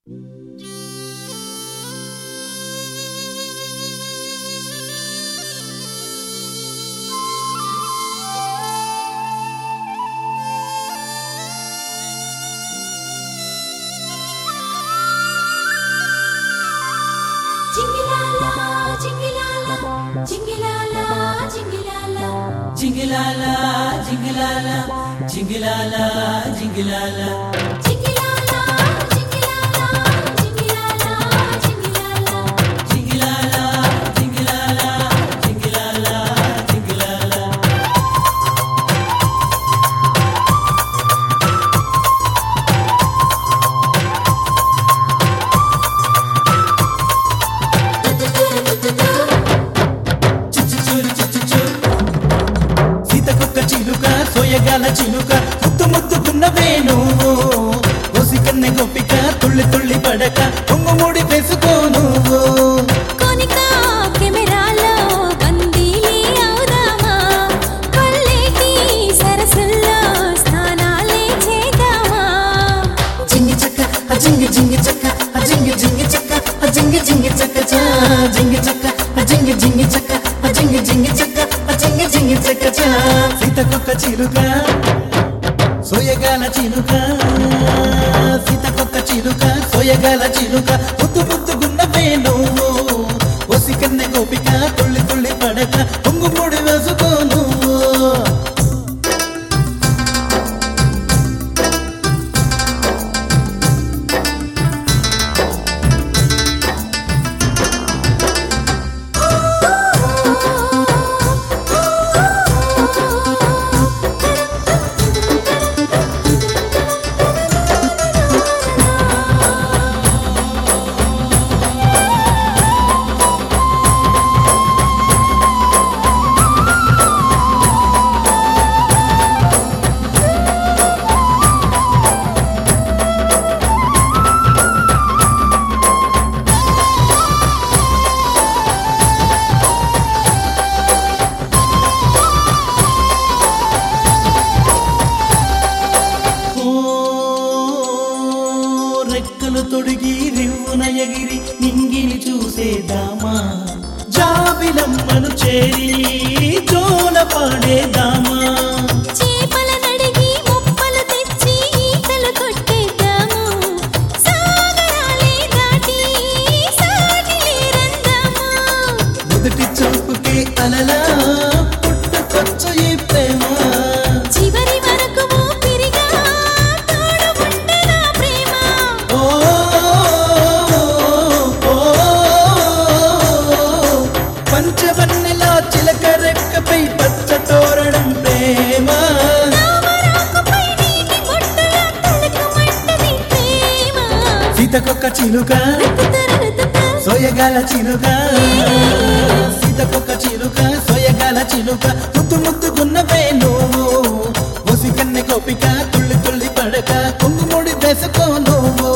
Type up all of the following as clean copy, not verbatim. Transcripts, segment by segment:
జింగిలాలా జింగిలాలా జింగిలాలా జింగిలాలా సోయగాల చిలుక ముద్దు ముద్దుకున్నవే నువ్వు ఓసి కన్నె గోపిక తుళ్ళి తుళ్ళి పడక పొంగుముడి వేసుకో నువ్వు కోనిక కెమెరాలో బందీలే అవుదామా కళ్ళేటి సరసల్లో స్నానాలే చేద్దామా జింగి చక్క జింగి జింగి చక్క జింగి జింగి చక్క జింగి జింగి చక్క జింగి చక్క జింగి జింగి చక్క జింగి జింగి చక్క జింగి జింగి చక్క సీతకొక్క చిలుక సోయగాల చిలుక సీతకొక్క చిలుక సోయగాల చిలుక ముద్దు ముద్దుగున్నవే నువ్వు ఓసి కన్నె గోపిక తుళ్ళి తుళ్ళి పడక పొంగుముడి వేసుకో నువ్వు రెక్కలు తొడిగి రివ్వున ఎగిరి నింగిని చూసేదామా జాబిలమ్మను చేరి జోల పాడేదామా చేపల నడిగి ముప్పలు తెచ్చి ఈతలు కొట్టేద్దాము సాగరాలే దాటి సాగిలే రందాము మొదటి చూపుకే అలలా పుట్టుకొచ్చు ఈ ప్రేమ చివరి వరకు ఊపిరిగా తోడుకుంటదా ప్రేమ ఓ పంచవన్నెల చిలక రెక్కపై పచ్చ తోరణం ప్రేమ తామరాకుపై నీటి బొట్టులా తళుకుమంటది ప్రేమ సీతకొక్క చిలుక సోయగాల చిలుక సీతకొక్క చిలుక సోయగాల చిలుక ముద్దు ముద్దుకున్నవే నువ్వు ఓసి కన్నె గోపిక తుళ్ళి తుళ్ళి పడక కుంగుముడి వేసుకో నువ్వు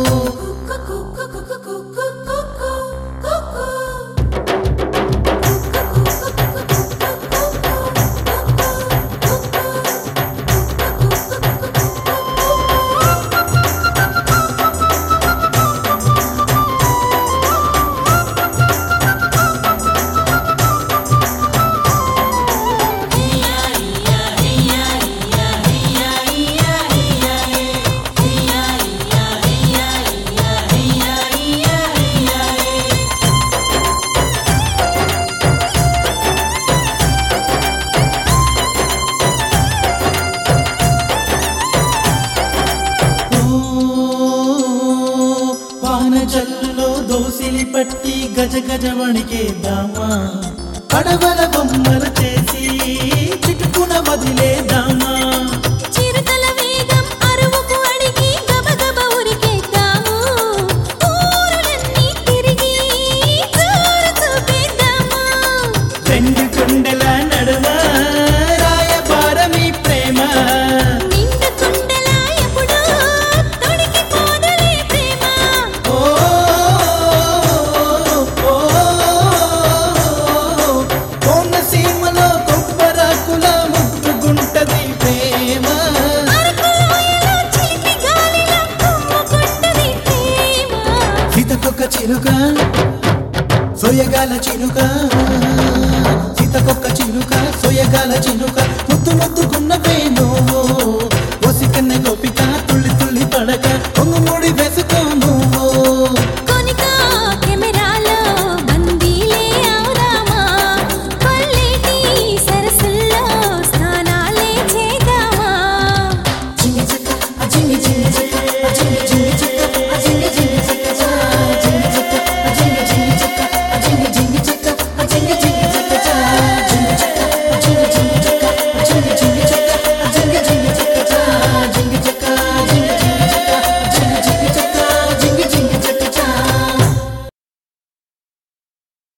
జల్లులో దోసిలి పట్టి గజ గజ వణికేద్దామా పడవల బొమ్మలు చేసి చిటుకున వదిలేద్దామా చిరుతల వేగం అరువుకు అడిగి గబగబ ఉరికేద్దాము ఊరులన్నీ తిరిగి జోరు చూపేద్దాము రెండు కొండల నడుమ రాయబారమి ప్రేమ నిండు కుండలా ఎప్పుడూ తొడిగిపోదులే ప్రేమ ఓ కోనసీమలో కొబ్బరాకుల ముట్టుగుంటది ప్రేమ చిలుక సోయగాల చిలుక సీతకొక్క చిలుక సోయగాల చిలుక ముద్దు ముద్దుకున్నవే నువ్వు